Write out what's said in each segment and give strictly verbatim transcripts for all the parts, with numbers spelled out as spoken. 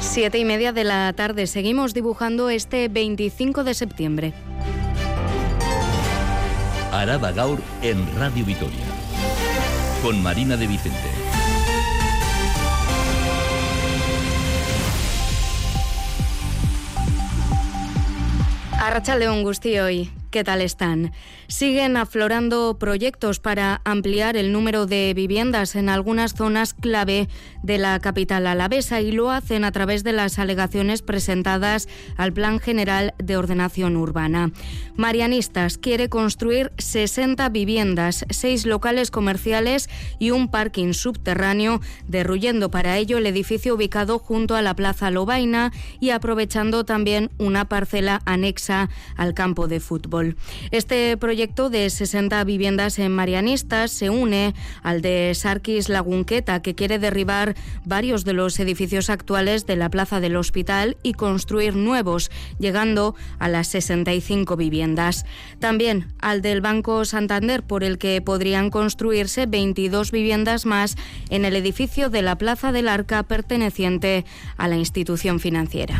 Siete y media de la tarde. Seguimos dibujando este veinticinco de septiembre. Araba Gaur en Radio Vitoria, con Marina de Vicente. Arratsaldeon guztioi. ¿Qué tal están? Siguen aflorando proyectos para ampliar el número de viviendas en algunas zonas clave de la capital alavesa y lo hacen a través de las alegaciones presentadas al Plan General de Ordenación Urbana. Marianistas quiere construir sesenta viviendas, seis locales comerciales y un parking subterráneo, derruyendo para ello el edificio ubicado junto a la Plaza Lobaina y aprovechando también una parcela anexa al campo de fútbol. Este proyecto de sesenta viviendas en Marianistas se une al de Sarkis Lagunqueta, que quiere derribar varios de los edificios actuales de la Plaza del Hospital y construir nuevos, llegando a las sesenta y cinco viviendas. También al del Banco Santander, por el que podrían construirse veintidós viviendas más en el edificio de la Plaza del Arca perteneciente a la institución financiera.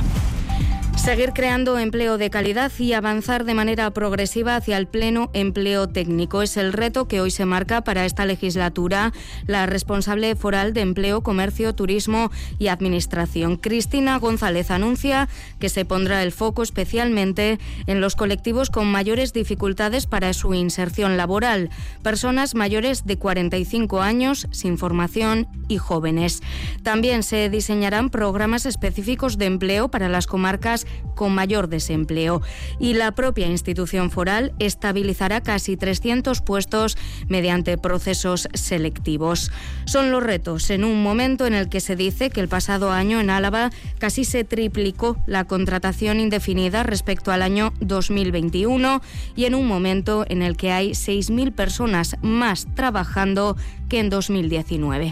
Seguir creando empleo de calidad y avanzar de manera progresiva hacia el pleno empleo técnico es el reto que hoy se marca para esta legislatura la responsable foral de Empleo, Comercio, Turismo y Administración. Cristina González anuncia que se pondrá el foco especialmente en los colectivos con mayores dificultades para su inserción laboral, personas mayores de cuarenta y cinco años, sin formación y jóvenes. También se diseñarán programas específicos de empleo para las comarcas con mayor desempleo y la propia institución foral estabilizará casi trescientos puestos mediante procesos selectivos. Son los retos en un momento en el que se dice que el pasado año en Álava casi se triplicó la contratación indefinida respecto al año dos mil veintiuno y en un momento en el que hay seis mil personas más trabajando que en dos mil diecinueve.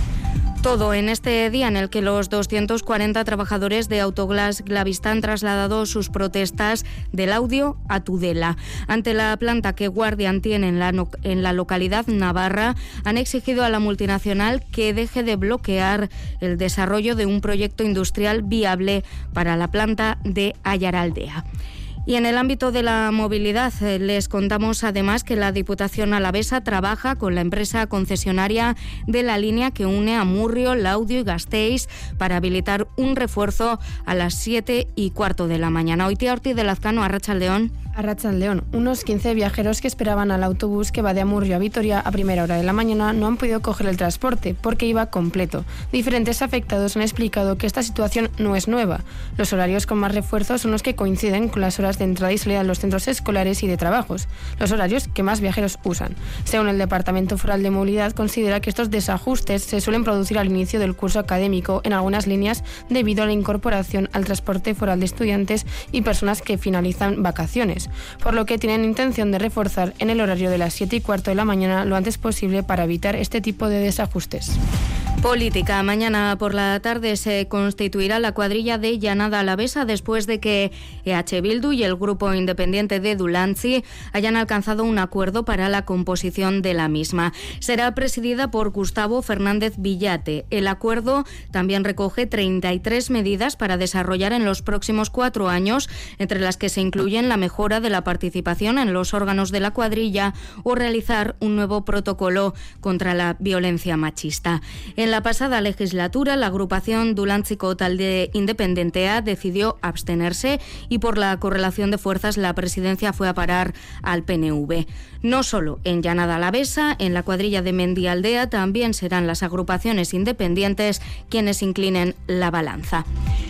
Todo en este día en el que los doscientos cuarenta trabajadores de Autoglass Glavista han trasladado sus protestas del Audio a Tudela. Ante la planta que Guardian tiene en la, no, en la localidad navarra, han exigido a la multinacional que deje de bloquear el desarrollo de un proyecto industrial viable para la planta de Ayaraldea. Y en el ámbito de la movilidad eh, les contamos además que la Diputación alavesa trabaja con la empresa concesionaria de la línea que une a Murrio, Laudio y Gasteiz para habilitar un refuerzo a las siete y cuarto de la mañana. Oitia Ortiz de Lazcano, Arratsaldeon. Arratsaldeon. Unos quince viajeros que esperaban al autobús que va de Amurrio a Vitoria a primera hora de la mañana no han podido coger el transporte porque iba completo. Diferentes afectados han explicado que esta situación no es nueva. Los horarios con más refuerzos son los que coinciden con las horas de entrada y salida en los centros escolares y de trabajos, los horarios que más viajeros usan. Según el Departamento Foral de Movilidad, considera que estos desajustes se suelen producir al inicio del curso académico en algunas líneas debido a la incorporación al transporte foral de estudiantes y personas que finalizan vacaciones, por lo que tienen intención de reforzar en el horario de las siete y cuarto de la mañana lo antes posible para evitar este tipo de desajustes. Política. Mañana por la tarde se constituirá la cuadrilla de Llanada Alavesa después de que E H Bildu y el grupo independiente de Dulantzi hayan alcanzado un acuerdo para la composición de la misma. Será presidida por Gustavo Fernández Villate. El acuerdo también recoge treinta y tres medidas para desarrollar en los próximos cuatro años, entre las que se incluyen la mejora de la participación en los órganos de la cuadrilla o realizar un nuevo protocolo contra la violencia machista. En la pasada legislatura, la agrupación Dulantziko Talde Independentea decidió abstenerse y por la correlación de fuerzas la presidencia fue a parar al P N V. No solo en Llanada Alavesa, en la cuadrilla de Mendialdea también serán las agrupaciones independientes quienes inclinen la balanza.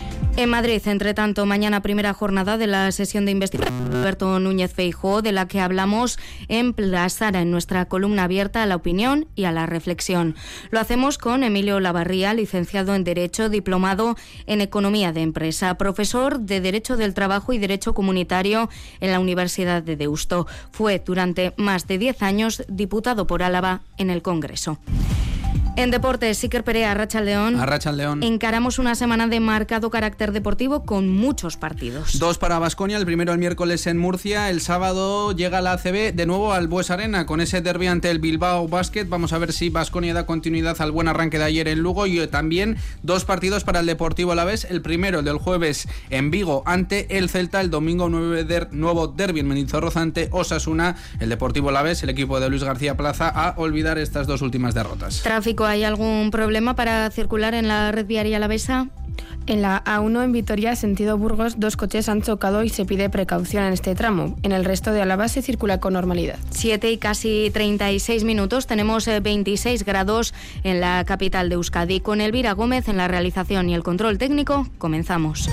En Madrid, entre tanto, mañana primera jornada de la sesión de investigación de Alberto Núñez Feijóo, de la que hablamos en Plaza, en nuestra columna abierta a la opinión y a la reflexión. Lo hacemos con Emilio Lavarría, licenciado en Derecho, diplomado en Economía de Empresa, profesor de Derecho del Trabajo y Derecho Comunitario en la Universidad de Deusto. Fue durante más de diez años diputado por Álava en el Congreso. En deportes, Iker Perea, Arratsaldeón. Arratsaldeón. Encaramos una semana de marcado carácter deportivo con muchos partidos. Dos para Baskonia, el primero el miércoles en Murcia, el sábado llega la A C B de nuevo al Bues Arena con ese derbi ante el Bilbao Basket. Vamos a ver si Baskonia da continuidad al buen arranque de ayer en Lugo, y también dos partidos para el Deportivo Alavés, el primero el del jueves en Vigo ante el Celta, el domingo nueve der, nuevo derbi en Mendizorroza ante Osasuna. El Deportivo Alavés, el equipo de Luis García Plaza, a olvidar estas dos últimas derrotas. Tráfico. ¿Hay algún problema para circular en la red viaria alavesa? En la A uno en Vitoria, sentido Burgos, dos coches han chocado y se pide precaución en este tramo. En el resto de Álava se circula con normalidad. siete y casi treinta y seis minutos. Tenemos veintiséis grados en la capital de Euskadi. Con Elvira Gómez en la realización y el control técnico, comenzamos.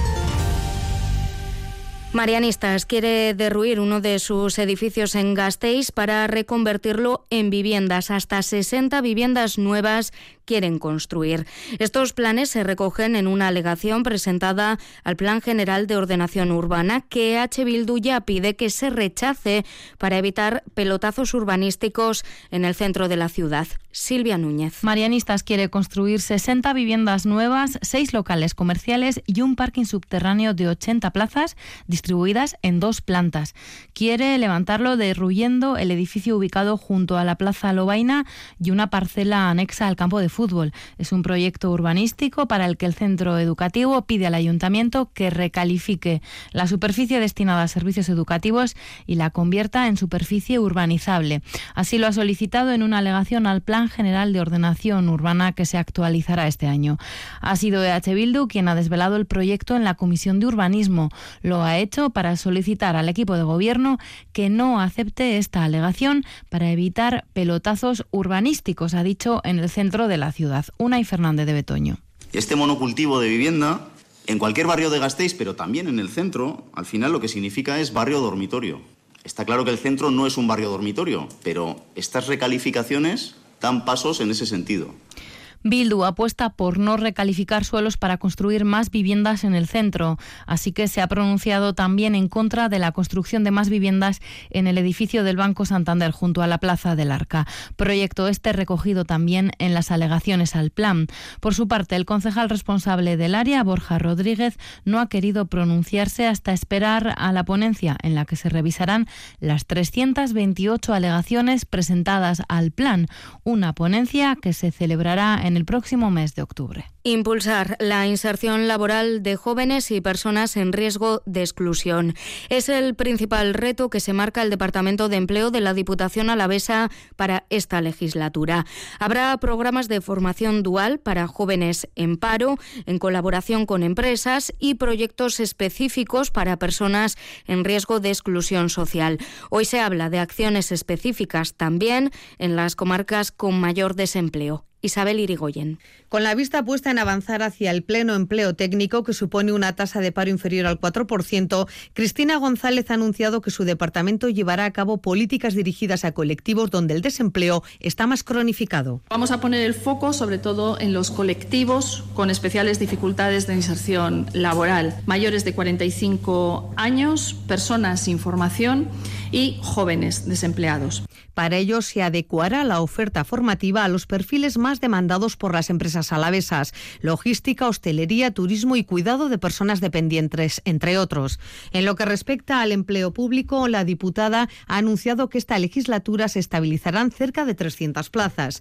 Marianistas quiere derruir uno de sus edificios en Gasteiz para reconvertirlo en viviendas. Hasta sesenta viviendas nuevas quieren construir. Estos planes se recogen en una alegación presentada al Plan General de Ordenación Urbana que H. Bildu ya pide que se rechace para evitar pelotazos urbanísticos en el centro de la ciudad. Silvia Núñez. Marianistas quiere construir sesenta viviendas nuevas, seis locales comerciales y un parking subterráneo de ochenta plazas distribuidas en dos plantas. Quiere levantarlo derruyendo el edificio ubicado junto a la Plaza Lobaina y una parcela anexa al campo de fútbol. Es un proyecto urbanístico para el que el centro educativo pide al ayuntamiento que recalifique la superficie destinada a servicios educativos y la convierta en superficie urbanizable. Así lo ha solicitado en una alegación al Plan General de Ordenación Urbana que se actualizará este año. Ha sido E H Bildu quien ha desvelado el proyecto en la Comisión de Urbanismo. Lo ha hecho para solicitar al equipo de gobierno que no acepte esta alegación para evitar pelotazos urbanísticos, ha dicho en el centro de la ciudad. Unai Fernández de Betoño. Este monocultivo de vivienda, en cualquier barrio de Gasteiz, pero también en el centro, al final lo que significa es barrio dormitorio. Está claro que el centro no es un barrio dormitorio, pero estas recalificaciones dan pasos en ese sentido. Bildu apuesta por no recalificar suelos para construir más viviendas en el centro, así que se ha pronunciado también en contra de la construcción de más viviendas en el edificio del Banco Santander junto a la Plaza del Arca. Proyecto este recogido también en las alegaciones al plan. Por su parte, el concejal responsable del área, Borja Rodríguez, no ha querido pronunciarse hasta esperar a la ponencia en la que se revisarán las trescientas veintiocho alegaciones presentadas al plan, una ponencia que se celebrará en en el próximo mes de octubre. Impulsar la inserción laboral de jóvenes y personas en riesgo de exclusión. Es el principal reto que se marca el Departamento de Empleo de la Diputación Alavesa para esta legislatura. Habrá programas de formación dual para jóvenes en paro, en colaboración con empresas, y proyectos específicos para personas en riesgo de exclusión social. Hoy se habla de acciones específicas también en las comarcas con mayor desempleo. Isabel Irigoyen. Con la vista puesta en avanzar hacia el pleno empleo técnico, que supone una tasa de paro inferior al cuatro por ciento, Cristina González ha anunciado que su departamento llevará a cabo políticas dirigidas a colectivos donde el desempleo está más cronificado. Vamos a poner el foco sobre todo en los colectivos con especiales dificultades de inserción laboral, mayores de cuarenta y cinco años, personas sin formación y jóvenes desempleados. Para ello se adecuará la oferta formativa a los perfiles más demandados por las empresas alavesas: logística, hostelería, turismo y cuidado de personas dependientes, entre otros. En lo que respecta al empleo público, la diputada ha anunciado que esta legislatura se estabilizarán cerca de trescientas plazas.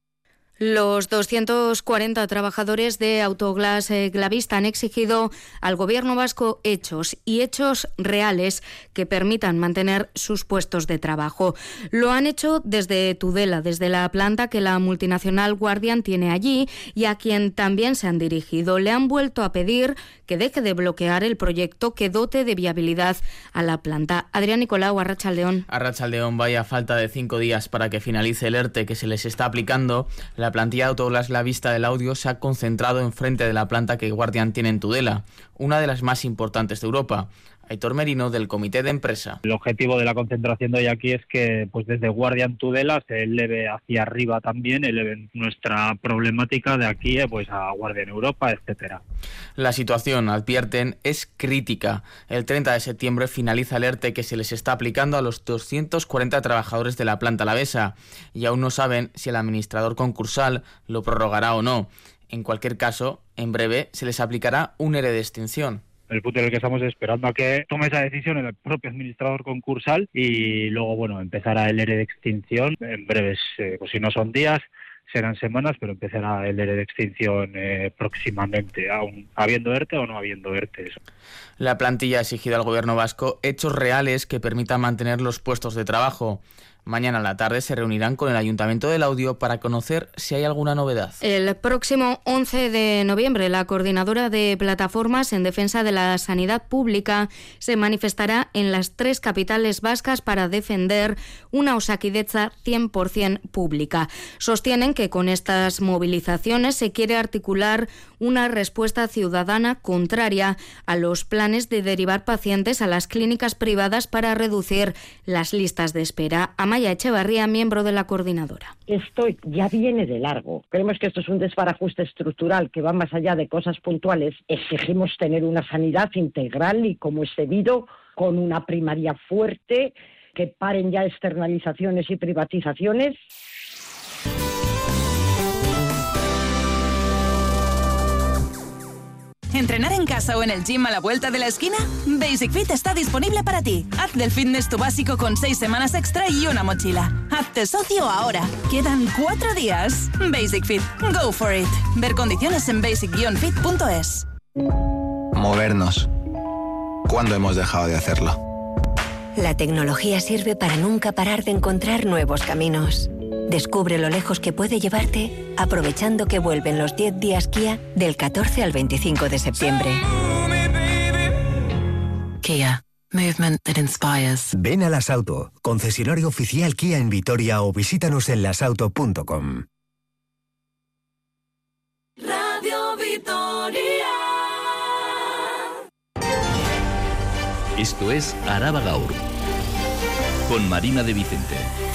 Los doscientos cuarenta trabajadores de Autoglass Glavista han exigido al Gobierno vasco hechos y hechos reales que permitan mantener sus puestos de trabajo. Lo han hecho desde Tudela, desde la planta que la multinacional Guardian tiene allí, y a quien también se han dirigido. Le han vuelto a pedir que deje de bloquear el proyecto que dote de viabilidad a la planta. Adrián Nicolau, Arratsaldeón. Arratsaldeón, vaya falta de cinco días para que finalice el ERTE que se les está aplicando. La plantilla de Autoglass Glavista del Audio se ha concentrado enfrente de la planta que Guardian tiene en Tudela, una de las más importantes de Europa. Aitor Merino, del comité de empresa. El objetivo de la concentración de hoy aquí es que pues desde Guardian Tudela se eleve hacia arriba también, eleven nuestra problemática de aquí pues a Guardian Europa, etcétera. La situación, advierten, es crítica. El treinta de septiembre finaliza el ERTE que se les está aplicando a los doscientos cuarenta trabajadores de la planta alavesa y aún no saben si el administrador concursal lo prorrogará o no. En cualquier caso, en breve se les aplicará un ERE de extinción. El punto en el que estamos esperando a que tome esa decisión el propio administrador concursal y luego, bueno, empezará el ERE de extinción en breves, eh, pues si no son días, serán semanas, pero empezará el ERE de extinción eh, próximamente, aún habiendo ERTE o no habiendo ERTE. Eso. La plantilla ha exigido al gobierno vasco hechos reales que permitan mantener los puestos de trabajo. Mañana a la tarde se reunirán con el Ayuntamiento de Laudio para conocer si hay alguna novedad. El próximo once de noviembre, la coordinadora de plataformas en defensa de la sanidad pública se manifestará en las tres capitales vascas para defender una Osakidetza cien por ciento pública. Sostienen que con estas movilizaciones se quiere articular una respuesta ciudadana contraria a los planes de derivar pacientes a las clínicas privadas para reducir las listas de espera. Amaya Echevarría, miembro de la coordinadora. Esto ya viene de largo. Creemos que esto es un desbarajuste estructural que va más allá de cosas puntuales. Exigimos tener una sanidad integral y, como es debido, con una primaria fuerte, que paren ya externalizaciones y privatizaciones. ¿Entrenar en casa o en el gym a la vuelta de la esquina? Basic Fit está disponible para ti. Haz del fitness tu básico con seis semanas extra y una mochila. Hazte socio ahora. Quedan cuatro días. Basic Fit. Go for it. Ver condiciones en basic fit punto es. Movernos. ¿Cuándo hemos dejado de hacerlo? La tecnología sirve para nunca parar de encontrar nuevos caminos. Descubre lo lejos que puede llevarte aprovechando que vuelven los diez días Kia del catorce al veinticinco de septiembre. Kia. Movement that inspires. Ven a Las Auto, concesionario oficial Kia en Vitoria o visítanos en lasauto punto com. Radio Vitoria. Esto es Araba Gaur, con Marina de Vicente.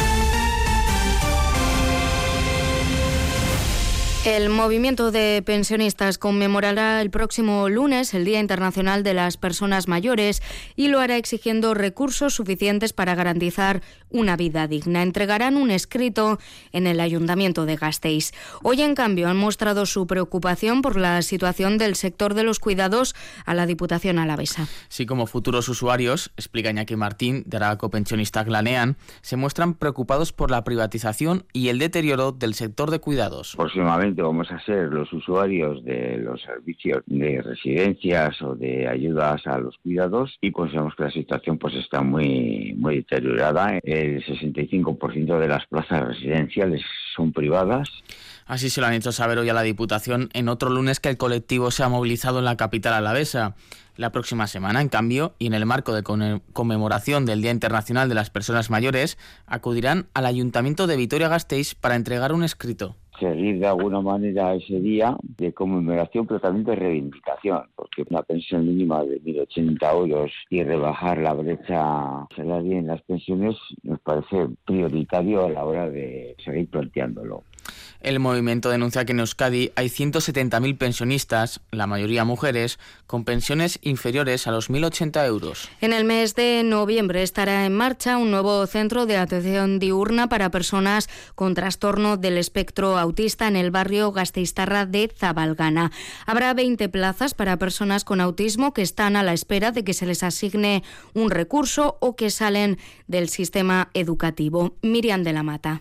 El movimiento de pensionistas conmemorará el próximo lunes el Día Internacional de las Personas Mayores y lo hará exigiendo recursos suficientes para garantizar una vida digna. Entregarán un escrito en el Ayuntamiento de Gasteiz. Hoy, en cambio, han mostrado su preocupación por la situación del sector de los cuidados a la Diputación alavesa. Sí, como futuros usuarios, explica Iñaki Martín, de Arabako Pentsionistak Lanean, se muestran preocupados por la privatización y el deterioro del sector de cuidados. Próximamente vamos a ser los usuarios de los servicios de residencias o de ayudas a los cuidados y consideramos que la situación pues está muy muy deteriorada. El sesenta y cinco por ciento de las plazas residenciales son privadas. Así se lo han hecho saber hoy a la Diputación en otro lunes que el colectivo se ha movilizado en la capital alavesa. La próxima semana, en cambio, y en el marco de conmemoración del Día Internacional de las Personas Mayores, acudirán al Ayuntamiento de Vitoria-Gasteiz para entregar un escrito. Seguir de alguna manera ese día de conmemoración, pero también de reivindicación, porque una pensión mínima de mil ochenta euros y rebajar la brecha salarial en las pensiones nos parece prioritario a la hora de seguir planteándolo. El movimiento denuncia que en Euskadi hay ciento setenta mil pensionistas, la mayoría mujeres, con pensiones inferiores a los mil ochenta euros. En el mes de noviembre estará en marcha un nuevo centro de atención diurna para personas con trastorno del espectro autista en el barrio gasteiztarra de Zabalgana. Habrá veinte plazas para personas con autismo que están a la espera de que se les asigne un recurso o que salen del sistema educativo. Miriam de la Mata.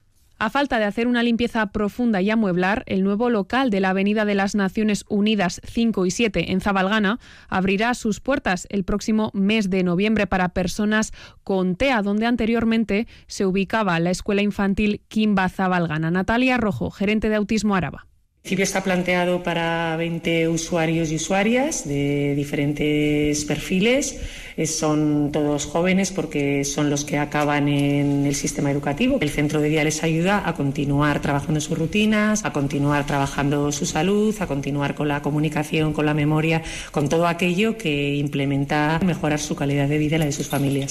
A falta de hacer una limpieza profunda y amueblar, el nuevo local de la Avenida de las Naciones Unidas cinco y siete en Zabalgana abrirá sus puertas el próximo mes de noviembre para personas con T E A, donde anteriormente se ubicaba la Escuela Infantil Kimba Zabalgana. Natalia Rojo, gerente de Autismo Araba. El sitio está planteado para veinte usuarios y usuarias de diferentes perfiles. Son todos jóvenes porque son los que acaban en el sistema educativo. El centro de día les ayuda a continuar trabajando sus rutinas, a continuar trabajando su salud, a continuar con la comunicación, con la memoria, con todo aquello que implementa mejorar su calidad de vida y la de sus familias.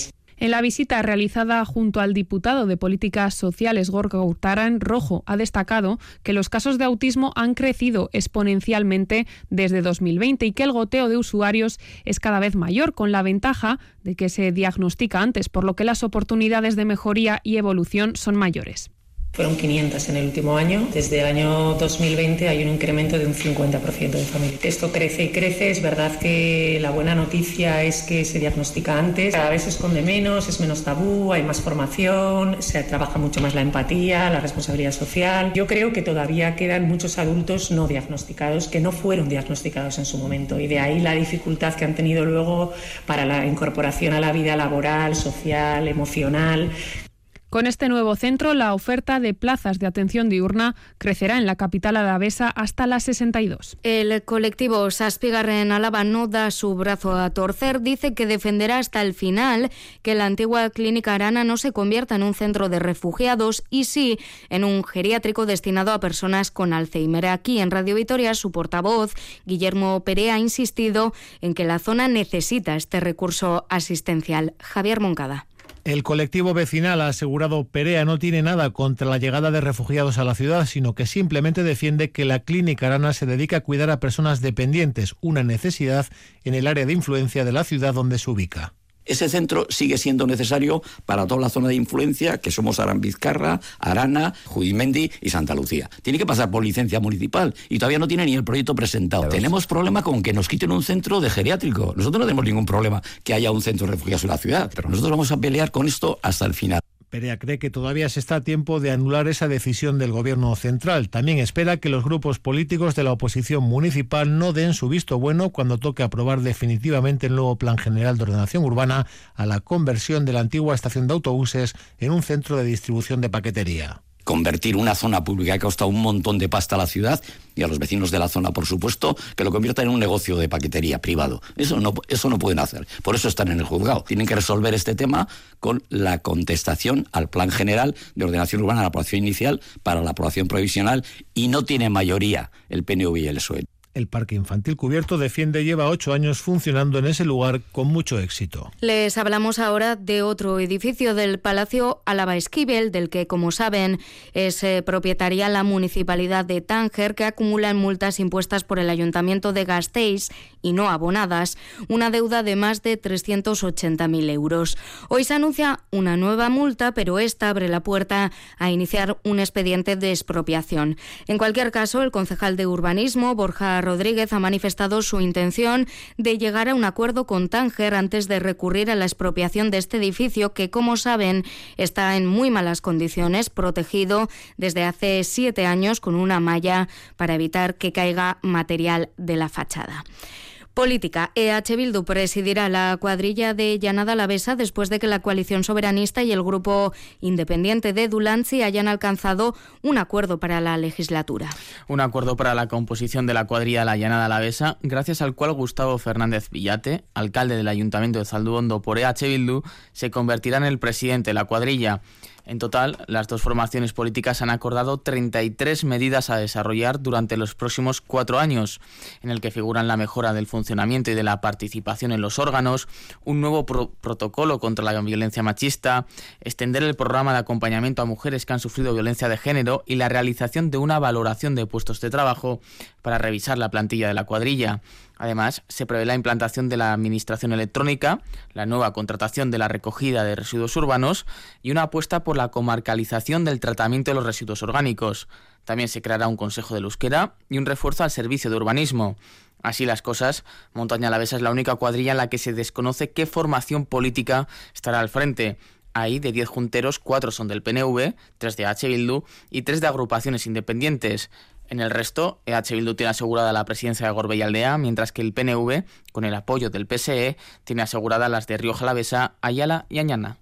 En la visita realizada junto al diputado de Políticas Sociales, Gorka Urtaran, Rojo ha destacado que los casos de autismo han crecido exponencialmente desde dos mil veinte y que el goteo de usuarios es cada vez mayor, con la ventaja de que se diagnostica antes, por lo que las oportunidades de mejoría y evolución son mayores. Fueron quinientas en el último año. Desde el año dos mil veinte hay un incremento de un cincuenta por ciento de familias. Esto crece y crece. Es verdad que la buena noticia es que se diagnostica antes. Cada vez se esconde menos, es menos tabú, hay más formación, se trabaja mucho más la empatía, la responsabilidad social. Yo creo que todavía quedan muchos adultos no diagnosticados que no fueron diagnosticados en su momento, y de ahí la dificultad que han tenido luego para la incorporación a la vida laboral, social, emocional. Con este nuevo centro, la oferta de plazas de atención diurna crecerá en la capital alavesa hasta las sesenta y dos. El colectivo Zazpigarren Álava no da su brazo a torcer. Dice que defenderá hasta el final que la antigua clínica Arana no se convierta en un centro de refugiados y sí en un geriátrico destinado a personas con Alzheimer. Aquí en Radio Vitoria, su portavoz, Guillermo Perea, ha insistido en que la zona necesita este recurso asistencial. Javier Moncada. El colectivo vecinal, ha asegurado Perea, no tiene nada contra la llegada de refugiados a la ciudad, sino que simplemente defiende que la clínica Arana se dedica a cuidar a personas dependientes, una necesidad en el área de influencia de la ciudad donde se ubica. Ese centro sigue siendo necesario para toda la zona de influencia, que somos Aranbizkarra, Arana, Judimendi y Santa Lucía. Tiene que pasar por licencia municipal y todavía no tiene ni el proyecto presentado. Claro. Tenemos problema con que nos quiten un centro de geriátrico. Nosotros no tenemos ningún problema que haya un centro de refugiados en la ciudad, pero nosotros vamos a pelear con esto hasta el final. Perea cree que todavía se está a tiempo de anular esa decisión del Gobierno central. También espera que los grupos políticos de la oposición municipal no den su visto bueno cuando toque aprobar definitivamente el nuevo Plan General de Ordenación Urbana a la conversión de la antigua estación de autobuses en un centro de distribución de paquetería. Convertir una zona pública que ha costado un montón de pasta a la ciudad y a los vecinos de la zona, por supuesto, que lo conviertan en un negocio de paquetería privado. Eso no, eso no pueden hacer. Por eso están en el juzgado. Tienen que resolver este tema con la contestación al Plan General de Ordenación Urbana, a la aprobación inicial para la aprobación provisional, y no tiene mayoría el P N V y el P S O E. El Parque Infantil Cubierto, defiende, lleva ocho años funcionando en ese lugar con mucho éxito. Les hablamos ahora de otro edificio del Palacio Álava Esquivel, del que, como saben, es eh, propietaria la Municipalidad de Tánger, que acumula en multas impuestas por el Ayuntamiento de Gasteiz y no abonadas, una deuda de más de trescientos ochenta mil euros. Hoy se anuncia una nueva multa, pero esta abre la puerta a iniciar un expediente de expropiación. En cualquier caso, el concejal de Urbanismo, Borja Rodríguez, ha manifestado su intención de llegar a un acuerdo con Tánger antes de recurrir a la expropiación de este edificio que, como saben, está en muy malas condiciones, protegido desde hace siete años con una malla para evitar que caiga material de la fachada. Política. E H Bildu presidirá la cuadrilla de Llanada Alavesa después de que la coalición soberanista y el grupo independiente de Dulantzi hayan alcanzado un acuerdo para la legislatura. Un acuerdo para la composición de la cuadrilla de la Llanada Alavesa, gracias al cual Gustavo Fernández Villate, alcalde del Ayuntamiento de Zalduondo por E H Bildu, se convertirá en el presidente de la cuadrilla. En total, las dos formaciones políticas han acordado treinta y tres medidas a desarrollar durante los próximos cuatro años, en el que figuran la mejora del funcionamiento y de la participación en los órganos, un nuevo pro- protocolo contra la violencia machista, extender el programa de acompañamiento a mujeres que han sufrido violencia de género y la realización de una valoración de puestos de trabajo para revisar la plantilla de la cuadrilla. Además, se prevé la implantación de la administración electrónica, la nueva contratación de la recogida de residuos urbanos y una apuesta por la comarcalización del tratamiento de los residuos orgánicos. También se creará un consejo del euskera y un refuerzo al servicio de urbanismo. Así las cosas, Montaña Alavesa es la única cuadrilla en la que se desconoce qué formación política estará al frente. Ahí, de diez junteros, cuatro son del P N V, tres de E H Bildu y tres de agrupaciones independientes. En el resto, E H Bildu tiene asegurada la presidencia de Gorbea-Aldea, mientras que el P N V, con el apoyo del P S E, tiene asegurada las de Rioja Alavesa, Ayala y Añana.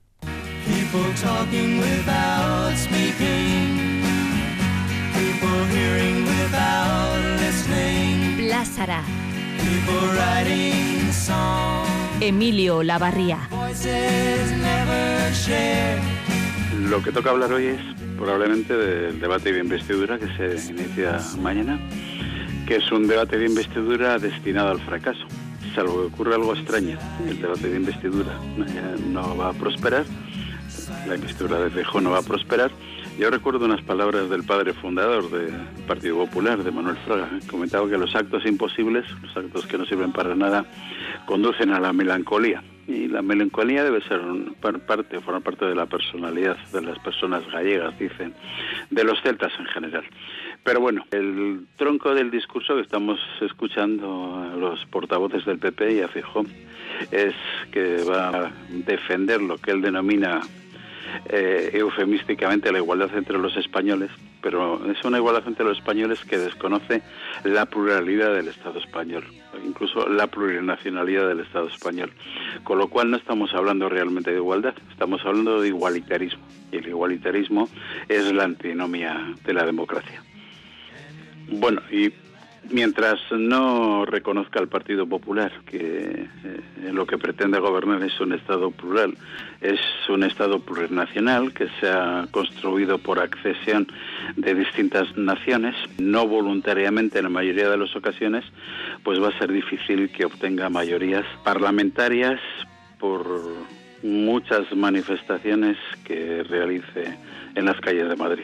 Plázara. Emilio Lavarría. Lo que toca hablar hoy es probablemente del debate de investidura que se inicia mañana, que es un debate de investidura destinado al fracaso. salvo que ocurra algo extraño, el debate de investidura no va a prosperar, la investidura de Feijóo no va a prosperar. Yo recuerdo unas palabras del padre fundador del Partido Popular, de Manuel Fraga. Comentaba que los actos imposibles, los actos que no sirven para nada, conducen a la melancolía. Y la melancolía debe ser parte, formar parte de la personalidad de las personas gallegas, dicen, de los celtas en general. Pero bueno, el tronco del discurso que estamos escuchando a los portavoces del P P y a Feijóo es que va a defender lo que él denomina eh, eufemísticamente la igualdad entre los españoles, pero es una igualdad entre los españoles que desconoce la pluralidad del Estado español, incluso la plurinacionalidad del Estado español. Con lo cual no estamos hablando realmente de igualdad, estamos hablando de igualitarismo. Y el igualitarismo es la antinomia de la democracia. Bueno, y mientras no reconozca al Partido Popular que eh, lo que pretende gobernar es un Estado plural, es un Estado plurinacional que se ha construido por accesión de distintas naciones, no voluntariamente en la mayoría de las ocasiones, pues va a ser difícil que obtenga mayorías parlamentarias por muchas manifestaciones que realice en las calles de Madrid.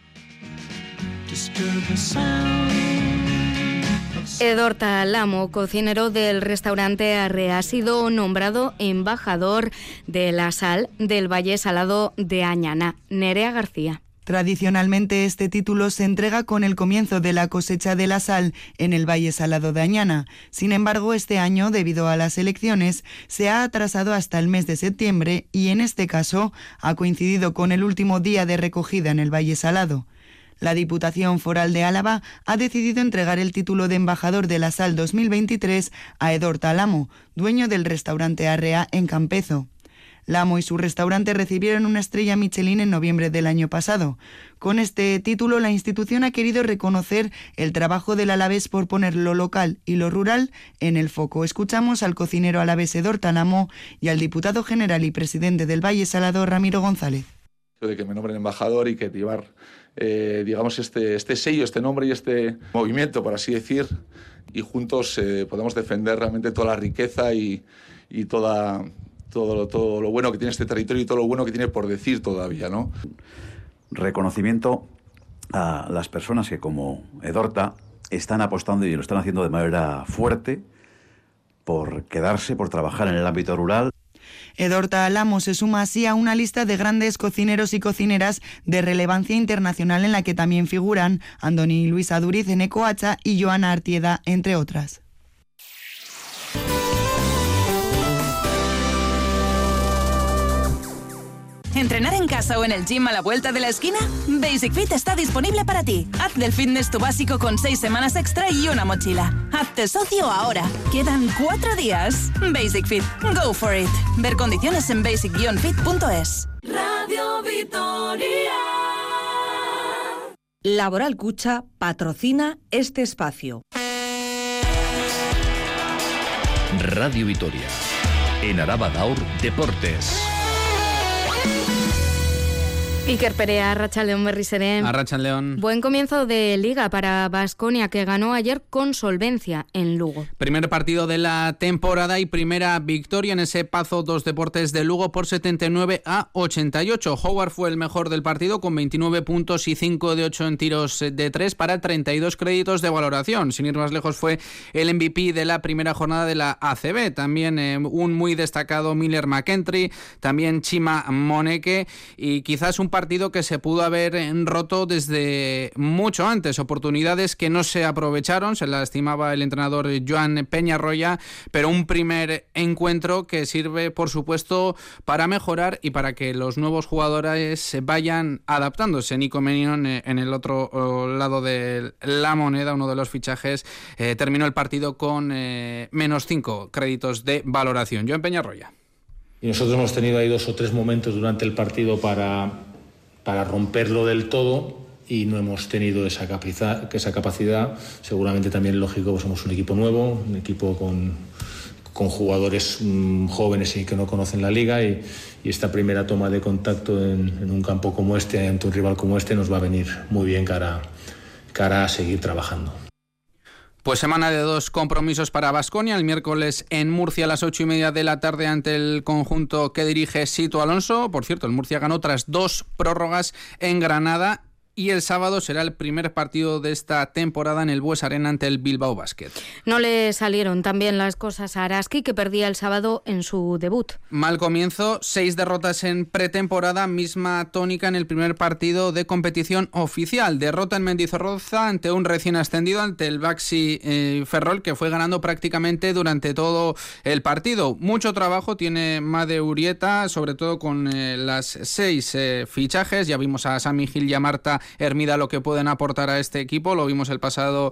Edorta Lamo, cocinero del restaurante Arrea, ha sido nombrado embajador de la sal del Valle Salado de Añana. Nerea García. Tradicionalmente este título se entrega con el comienzo de la cosecha de la sal en el Valle Salado de Añana. Sin embargo, este año, debido a las elecciones, se ha atrasado hasta el mes de septiembre y en este caso ha coincidido con el último día de recogida en el Valle Salado. La Diputación Foral de Álava ha decidido entregar el título de embajador de la sal dos mil veintitrés a Edorta Lamo, dueño del restaurante Arrea en Campezo. Lamo y su restaurante recibieron una estrella Michelin en noviembre del año pasado. Con este título, la institución ha querido reconocer el trabajo del alavés por poner lo local y lo rural en el foco. Escuchamos al cocinero alavés Edorta Lamo y al diputado general y presidente del Valle Salado, Ramiro González. De que me nombren embajador y que llevar, eh, digamos, este, este sello, este nombre y este movimiento, por así decir, y juntos eh, podemos defender realmente toda la riqueza y, y toda... Todo, todo lo bueno que tiene este territorio y todo lo bueno que tiene por decir todavía, ¿no? Reconocimiento a las personas que, como Edorta, están apostando y lo están haciendo de manera fuerte por quedarse, por trabajar en el ámbito rural. Edorta Lamo se suma así a una lista de grandes cocineros y cocineras de relevancia internacional en la que también figuran Andoni Luis Aduriz en Ecoacha y Joana Artieda, entre otras. ¿Entrenar en casa o en el gym a la vuelta de la esquina? Basic Fit está disponible para ti. Haz del fitness tu básico con seis semanas extra y una mochila. Hazte socio ahora. Quedan cuatro días. Basic Fit. Go for it. Ver condiciones en basic guion fit punto es. Radio Vitoria. Laboral Cucha patrocina este espacio. Radio Vitoria. En Araba Gaur, Deportes. Iker Perea, Arratsaldeon berriz ere. Arratsaldeon. Buen comienzo de Liga para Baskonia, que ganó ayer con solvencia en Lugo. Primer partido de la temporada y primera victoria en ese Pazo dos Deportes de Lugo por setenta y nueve a ochenta y ocho. Howard fue el mejor del partido con veintinueve puntos y cinco de ocho en tiros de tres para treinta y dos créditos de valoración. Sin ir más lejos, fue el M V P de la primera jornada de la A C B. También eh, un muy destacado Miller McKentry, también Chima Moneke, y quizás un partido que se pudo haber roto desde mucho antes, oportunidades que no se aprovecharon, se la estimaba el entrenador Joan Peñarroya, pero un primer encuentro que sirve, por supuesto, para mejorar y para que los nuevos jugadores se vayan adaptándose. Nico Menion, en el otro lado de la moneda, uno de los fichajes, eh, terminó el partido con eh, menos cinco créditos de valoración. Joan Peñarroya. Y nosotros hemos tenido ahí dos o tres momentos durante el partido para para romperlo del todo y no hemos tenido esa capacidad, esa capacidad. Seguramente también, lógico, pues somos un equipo nuevo, un equipo con, con jugadores mmm, jóvenes y que no conocen la liga y, y esta primera toma de contacto en, en un campo como este, ante un rival como este, nos va a venir muy bien cara, cara a seguir trabajando. Pues semana de dos compromisos para Baskonia. El miércoles en Murcia a las ocho y media de la tarde ante el conjunto que dirige Sito Alonso. Por cierto, el Murcia ganó tras dos prórrogas en Granada. Y el sábado será el primer partido de esta temporada en el Bues Arena ante el Bilbao Basket. No le salieron tan bien las cosas a Araski, que perdía el sábado en su debut. Mal comienzo, seis derrotas en pretemporada, misma tónica en el primer partido de competición oficial. Derrota en Mendizorroza ante un recién ascendido, ante el Baxi eh, Ferrol, que fue ganando prácticamente durante todo el partido. Mucho trabajo tiene Made Urieta, sobre todo con eh, las seis eh, fichajes. Ya vimos a Sami Gil y a Marta Hermida lo que pueden aportar a este equipo, lo vimos el pasado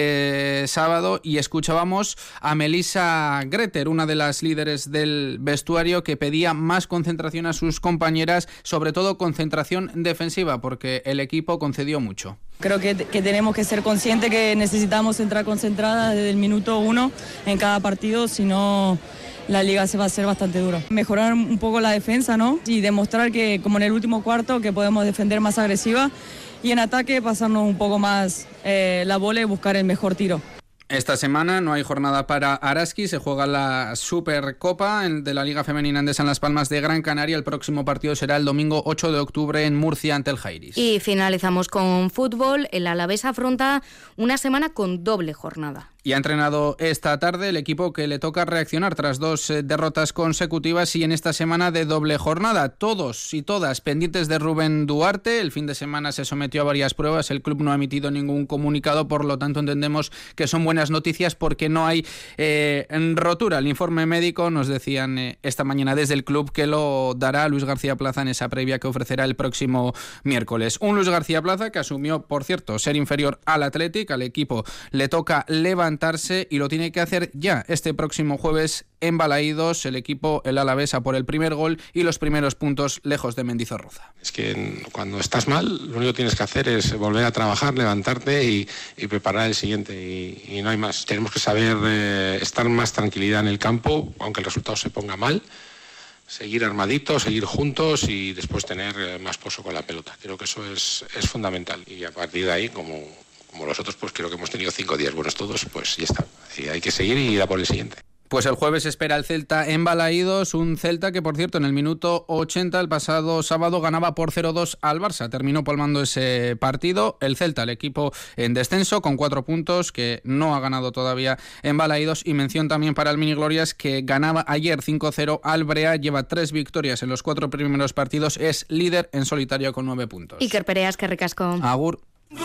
eh, sábado, y escuchábamos a Melissa Greter, una de las líderes del vestuario, que pedía más concentración a sus compañeras, sobre todo concentración defensiva, porque el equipo concedió mucho. Creo que, que tenemos que ser conscientes que necesitamos entrar concentradas desde el minuto uno en cada partido, si no la liga se va a hacer bastante dura. Mejorar un poco la defensa, ¿no? Y demostrar que, como en el último cuarto, que podemos defender más agresiva, y en ataque pasarnos un poco más eh, la bola y buscar el mejor tiro. Esta semana no hay jornada para Araski, se juega la Supercopa de la Liga Femenina Endesa en Las Palmas de Gran Canaria. El próximo partido será el domingo ocho de octubre en Murcia ante el Jairis. Y finalizamos con fútbol. El Alavés afronta una semana con doble jornada. Y ha entrenado esta tarde el equipo que le toca reaccionar tras dos eh, derrotas consecutivas y en esta semana de doble jornada. Todos y todas pendientes de Rubén Duarte. El fin de semana se sometió a varias pruebas. El club no ha emitido ningún comunicado, por lo tanto entendemos que son buenas noticias porque no hay eh, rotura. El informe médico nos decían eh, esta mañana desde el club que lo dará Luis García Plaza en esa previa que ofrecerá el próximo miércoles. Un Luis García Plaza que asumió, por cierto, ser inferior al Athletic. Al equipo le toca levantar y lo tiene que hacer ya este próximo jueves en Balaídos. El equipo, el Alavés, a por el primer gol y los primeros puntos lejos de Mendizorroza. Es que cuando estás mal, lo único que tienes que hacer es volver a trabajar, levantarte y, y preparar el siguiente, y, y no hay más. Tenemos que saber eh, estar más tranquilidad en el campo, aunque el resultado se ponga mal, seguir armaditos, seguir juntos y después tener eh, más pozo con la pelota. Creo que eso es, es fundamental, y a partir de ahí, como Como los otros, pues creo que hemos tenido cinco días buenos todos, pues ya está. Y hay que seguir y ir a por el siguiente. Pues el jueves espera el Celta en Balaídos, un Celta que, por cierto, en el minuto ochenta, el pasado sábado, ganaba por cero dos al Barça. Terminó palmando ese partido. El Celta, el equipo en descenso, con cuatro puntos, que no ha ganado todavía en Balaídos. Y mención también para el Mini Glorias, que ganaba ayer cinco cero al Brea, lleva tres victorias en los cuatro primeros partidos, es líder en solitario con nueve puntos. Iker Pereas, que ricasco. Agur.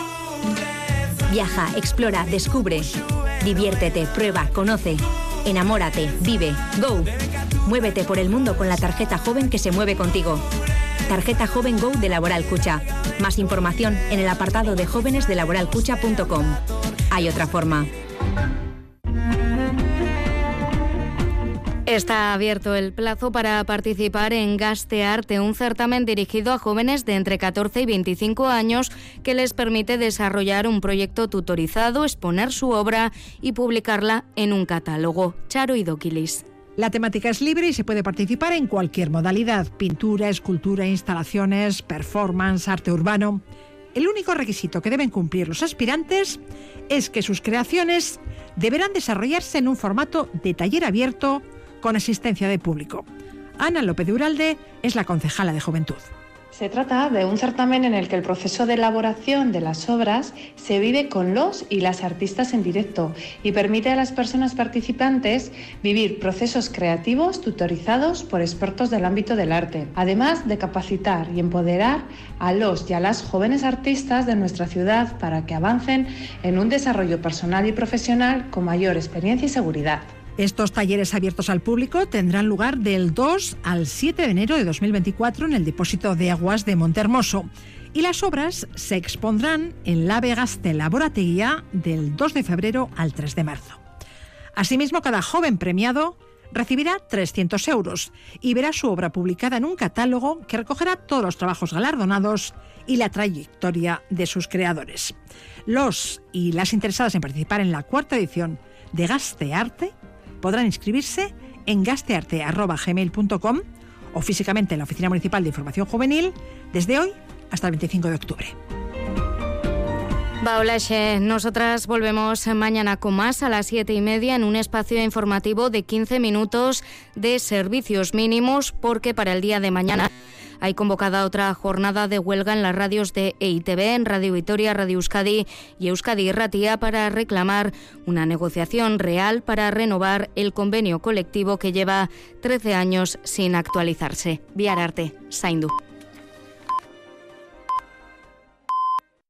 Viaja, explora, descubre, diviértete, prueba, conoce, enamórate, vive, go. Muévete por el mundo con la tarjeta joven que se mueve contigo. Tarjeta Joven Go de Laboral Cucha. Más información en el apartado de jóvenes de laboral cucha punto com. Hay otra forma. Está abierto el plazo para participar en Gastearte, un certamen dirigido a jóvenes de entre catorce y veinticinco años que les permite desarrollar un proyecto tutorizado, exponer su obra y publicarla en un catálogo. Charo Idoquilis. La temática es libre y se puede participar en cualquier modalidad: pintura, escultura, instalaciones, performance, arte urbano. El único requisito que deben cumplir los aspirantes es que sus creaciones deberán desarrollarse en un formato de taller abierto con asistencia de público. Ana López de Uralde es la concejala de Juventud. Se trata de un certamen en el que el proceso de elaboración de las obras se vive con los y las artistas en directo y permite a las personas participantes vivir procesos creativos tutorizados por expertos del ámbito del arte, además de capacitar y empoderar a los y a las jóvenes artistas de nuestra ciudad para que avancen en un desarrollo personal y profesional con mayor experiencia y seguridad. Estos talleres abiertos al público tendrán lugar del dos al siete de enero de dos mil veinticuatro en el Depósito de Aguas de Montehermoso, y las obras se expondrán en la Vegaste Laborateguía del dos de febrero al tres de marzo. Asimismo, cada joven premiado recibirá trescientos euros y verá su obra publicada en un catálogo que recogerá todos los trabajos galardonados y la trayectoria de sus creadores. Los y las interesadas en participar en la cuarta edición de Gastearte podrán inscribirse en gastearte arroba gmail punto com o físicamente en la Oficina Municipal de Información Juvenil desde hoy hasta el veinticinco de octubre. Baolache, nosotras volvemos mañana con más a las siete y media en un espacio informativo de quince minutos de servicios mínimos, porque para el día de mañana hay convocada otra jornada de huelga en las radios de E I T V, en Radio Vitoria, Radio Euskadi y Euskadi Irratia, para reclamar una negociación real para renovar el convenio colectivo que lleva trece años sin actualizarse. Bihar arte, zaindu.